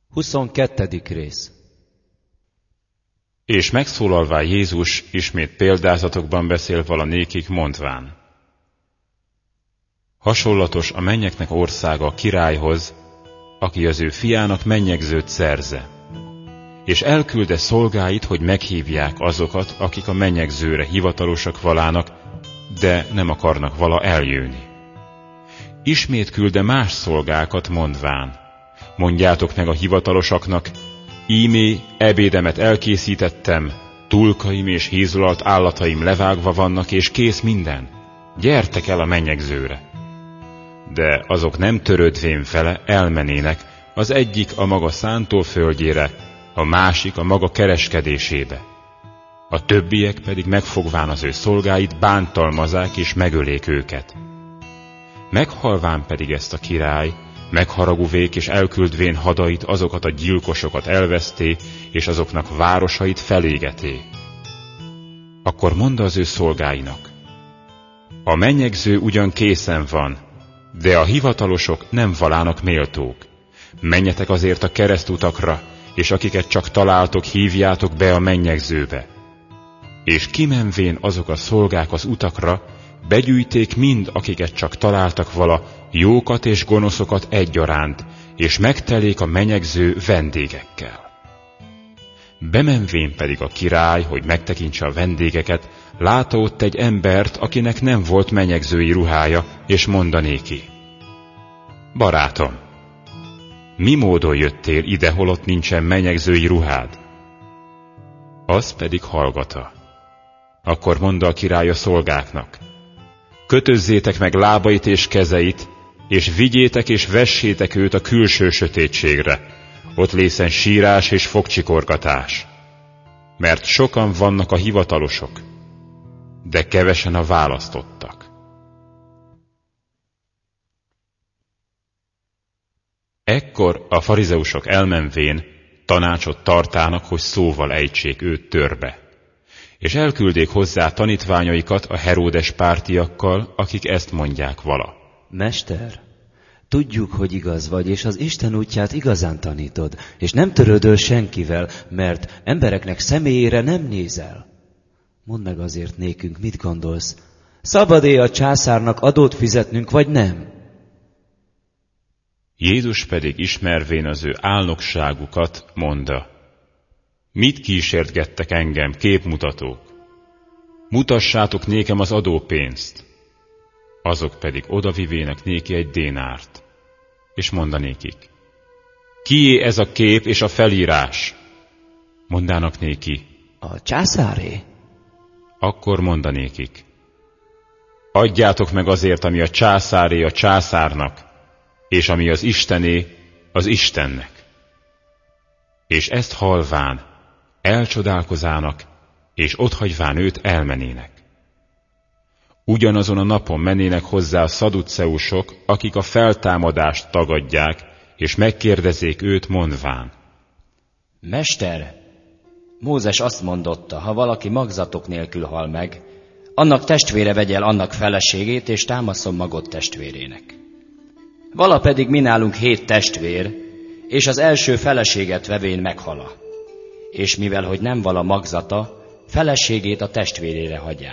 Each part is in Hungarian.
22. rész. És megszólalvá Jézus ismét példázatokban beszél valanékik, mondván: hasonlatos a mennyeknek országa a királyhoz, aki az ő fiának mennyegzőt szerze, és elkülde szolgáit, hogy meghívják azokat, akik a mennyegzőre hivatalosak valának, de nem akarnak vala eljönni. Ismét külde más szolgákat, mondván: mondjátok meg a hivatalosaknak, ímé ebédemet elkészítettem, tulkaim és hízlalt állataim levágva vannak, és kész minden, gyertek el a mennyegzőre. De azok nem törődvén vele elmenének, az egyik a maga szántóföldjére, a másik a maga kereskedésébe. A többiek pedig megfogván az ő szolgáit bántalmazák és megölék őket. Meghalván pedig ezt a király, megharagúvék és elküldvén hadait, azokat a gyilkosokat elveszté, és azoknak városait felégeté. Akkor mondta az ő szolgáinak: a mennyegző ugyan készen van, de a hivatalosok nem valának méltók. Menjetek azért a keresztutakra, és akiket csak találtok, hívjátok be a mennyegzőbe. És kimenvén azok a szolgák az utakra, begyűjték mind, akiket csak találtak vala, jókat és gonoszokat egyaránt, és megtelék a mennyegző vendégekkel. Bemenvén pedig a király, hogy megtekintse a vendégeket, látta ott egy embert, akinek nem volt mennyegzői ruhája, és mondanéki: barátom, mi módon jöttél ide, holott nincsen mennyegzői ruhád? Az pedig hallgata. Akkor mondta a király a szolgáknak: kötözzétek meg lábait és kezeit, és vigyétek és vessétek őt a külső sötétségre, ott lészen sírás és fogcsikorgatás. Mert sokan vannak a hivatalosok, de kevesen a választottak. Ekkor a farizeusok elmenvén tanácsot tartának, hogy szóval ejtsék őt törbe. És elküldék hozzá tanítványaikat a Heródes pártiakkal, akik ezt mondják vala: Mester, tudjuk, hogy igaz vagy, és az Isten útját igazán tanítod, és nem törődöl senkivel, mert embereknek személyére nem nézel. Mondd meg azért nékünk, mit gondolsz? Szabad-e a császárnak adót fizetnünk, vagy nem? Jézus pedig ismervén az ő álnokságukat mondta: mit kísértgettek engem, képmutatók? Mutassátok nékem az adópénzt. Azok pedig odavivének néki egy dénárt, és mondanékik: kié ez a kép és a felírás? Mondának néki: a császáré. Akkor mondanékik: adjátok meg azért, ami a császáré a császárnak, és ami az Istené az Istennek. És ezt hallván elcsodálkozának, és otthagyván őt elmenének. Ugyanazon a napon mennének hozzá a szaduceusok, akik a feltámadást tagadják, és megkérdezék őt mondván: Mester, Mózes azt mondotta, ha valaki magzatok nélkül hal meg, annak testvére vegye el annak feleségét, és támaszon magot testvérének. Vala pedig mi nálunk 7 testvér, és az első feleséget vevén meghala. És mivel, hogy nem vala magzata, feleségét a testvérére hagyá.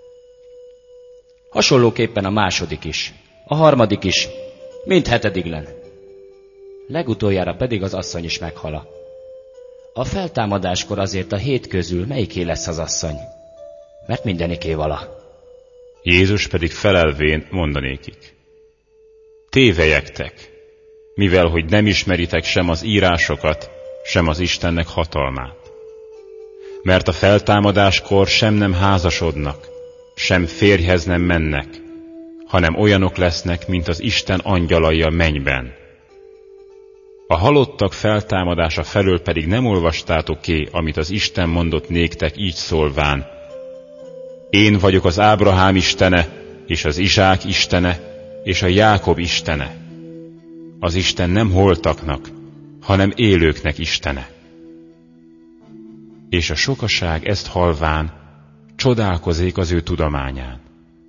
Hasonlóképpen a második is, a harmadik is, mind 7-len. Legutoljára pedig az asszony is meghala. A feltámadáskor azért a 7 közül melyiké lesz az asszony? Mert mindeniké vala. Jézus pedig felelvén mondanékik: tévelyektek, mivel hogy nem ismeritek sem az írásokat, sem az Istennek hatalmát. Mert a feltámadáskor sem nem házasodnak, sem férjhez nem mennek, hanem olyanok lesznek, mint az Isten angyalai a mennyben. A halottak feltámadása felől pedig nem olvastátok-é, amit az Isten mondott néktek így szólván: én vagyok az Ábrahám Istene, és az Izsák Istene, és a Jákob Istene. Az Isten nem holtaknak, hanem élőknek Istene. És a sokaság ezt hallván csodálkozék az ő tudományán.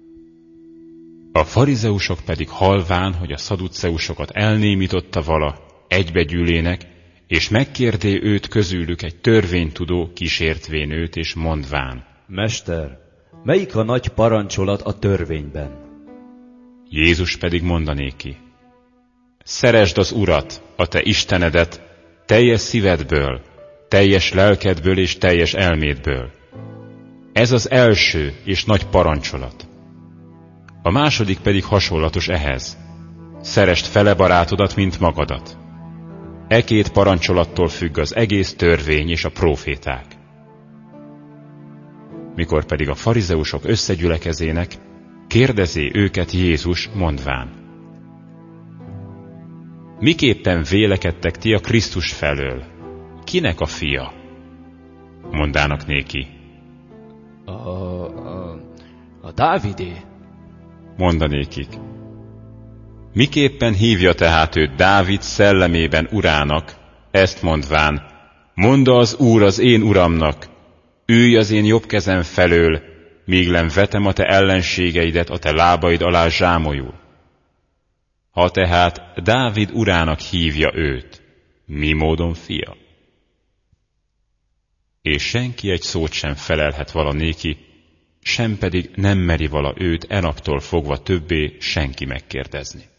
A farizeusok pedig hallván, hogy a szaduceusokat elnémította vala, egybegyűlének, És megkérdé őt közülük egy törvénytudó, kísértvén őt, és mondván: Mester, melyik a nagy parancsolat a törvényben? Jézus pedig mondanéki: Szeresd az Urat, a te Istenedet, teljes szívedből, teljes lelkedből és teljes elmédből. Ez az első és nagy parancsolat. A második pedig hasonlatos ehhez: szeresd fele barátodat, mint magadat. E két parancsolattól függ az egész törvény és a próféták. Mikor pedig a farizeusok összegyülekezének, kérdezi őket Jézus, mondván: Miképpen vélekedtek ti a Krisztus felől? Kinek a fia? Mondának néki: A Dávidé. Mondanékik: Miképpen hívja tehát őt Dávid szellemében urának, ezt mondván: Mondta az Úr az én uramnak, ülj az én jobb kezem felől, míg nem vetem a te ellenségeidet a te lábaid alá zsámolyul. Ha tehát Dávid urának hívja őt, mi módon fia? És senki egy szót sem felelhet vala néki, sem pedig nem meri vala őt enaptól fogva többé senki megkérdezni.